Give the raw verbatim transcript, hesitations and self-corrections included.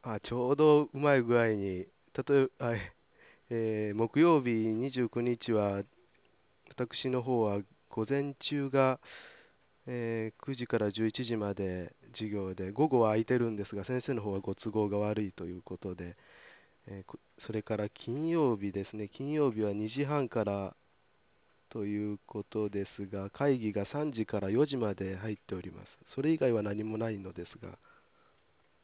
あ、ちょうどうまい具合に、例えば、あえー木曜日にじゅうくにちは、私の方は午前中が、えーくじからじゅういちじまで授業で、午後は空いてるんですが、先生の方はご都合が悪いということで、えーこそれから金曜日ですね、金曜日はにじはんからということですが、会議がさんじからよじまで入っております。それ以外は何もないのですが、